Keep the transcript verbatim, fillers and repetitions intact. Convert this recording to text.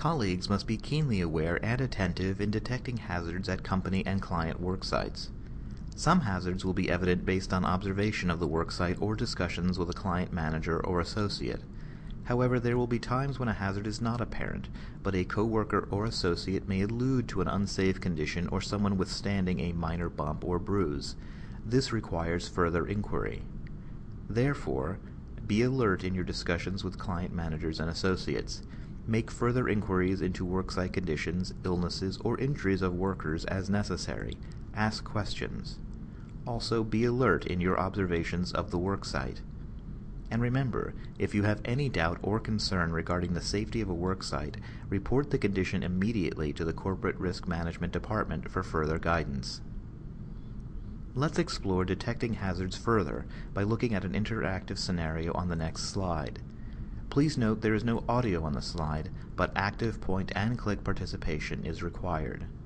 Colleagues must be keenly aware and attentive in detecting hazards at company and client work sites. Some hazards will be evident based on observation of the worksite or discussions with a client manager or associate. However, there will be times when a hazard is not apparent, but a coworker or associate may allude to an unsafe condition or someone withstanding a minor bump or bruise. This requires further inquiry. Therefore, be alert in your discussions with client managers and associates. Make further inquiries into worksite conditions, illnesses, or injuries of workers as necessary. Ask questions. Also, be alert in your observations of the worksite. And remember, if you have any doubt or concern regarding the safety of a worksite, report the condition immediately to the Corporate Risk Management Department for further guidance. Let's explore detecting hazards further by looking at an interactive scenario on the next slide. Please note there is no audio on the slide, but active point and click participation is required.